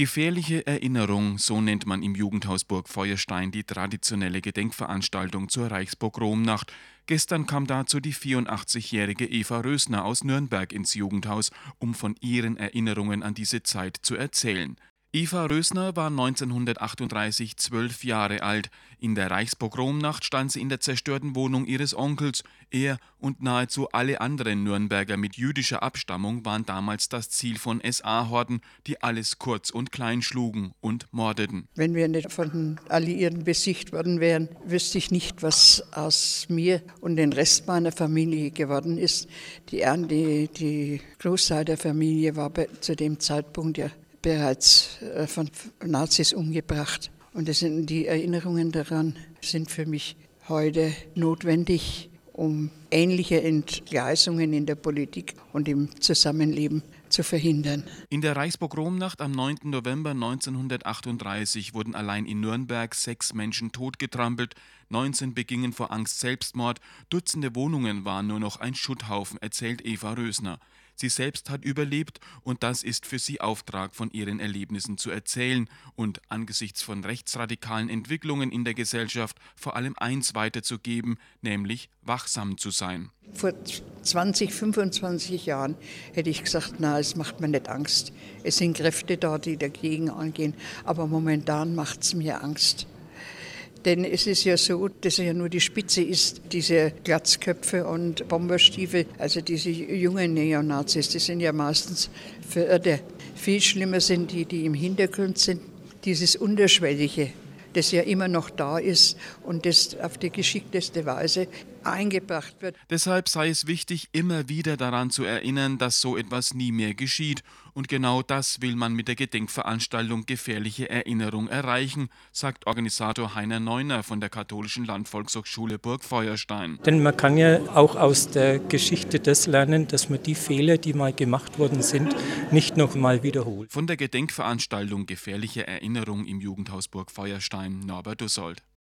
Gefährliche Erinnerung, so nennt man im Jugendhaus Burg Feuerstein die traditionelle Gedenkveranstaltung zur Reichspogromnacht. Gestern kam dazu die 84-jährige Eva Rösner aus Nürnberg ins Jugendhaus, um von ihren Erinnerungen an diese Zeit zu erzählen. Eva Rösner war 1938 12 Jahre alt. In der Reichspogromnacht stand sie in der zerstörten Wohnung ihres Onkels. Er und nahezu alle anderen Nürnberger mit jüdischer Abstammung waren damals das Ziel von SA-Horden, die alles kurz und klein schlugen und mordeten. Wenn wir nicht von den Alliierten besiegt worden wären, wüsste ich nicht, was aus mir und den Rest meiner Familie geworden ist. Die Großteil der Familie war zu dem Zeitpunkt ja bereits von Nazis umgebracht. Und die Erinnerungen daran sind für mich heute notwendig, um ähnliche Entgleisungen in der Politik und im Zusammenleben zu verhindern. In der Reichspogromnacht am 9. November 1938 wurden allein in Nürnberg 6 Menschen totgetrampelt, 19 begingen vor Angst Selbstmord, Dutzende Wohnungen waren nur noch ein Schutthaufen, erzählt Eva Rösner. Sie selbst hat überlebt und das ist für sie Auftrag, von ihren Erlebnissen zu erzählen und angesichts von rechtsradikalen Entwicklungen in der Gesellschaft vor allem eins weiterzugeben, nämlich wachsam zu sein. Vor 20, 25 Jahren hätte ich gesagt, na, es macht mir nicht Angst. Es sind Kräfte da, die dagegen angehen, aber momentan macht es mir Angst. Denn es ist ja so, dass er ja nur die Spitze ist, diese Glatzköpfe und Bomberstiefel, also diese jungen Neonazis, die sind ja meistens Verirrte. Viel schlimmer sind die im Hintergrund sind, dieses Unterschwellige, das ja immer noch da ist und das auf die geschickteste Weise eingebracht wird. Deshalb sei es wichtig, immer wieder daran zu erinnern, dass so etwas nie mehr geschieht. Und genau das will man mit der Gedenkveranstaltung Gefährliche Erinnerung erreichen, sagt Organisator Heiner Neuner von der Katholischen Landvolkshochschule Burg Feuerstein. Denn man kann ja auch aus der Geschichte das lernen, dass man die Fehler, die mal gemacht worden sind, nicht noch mal wiederholt. Von der Gedenkveranstaltung Gefährliche Erinnerung im Jugendhaus Burg Feuerstein, Norbert Dussold.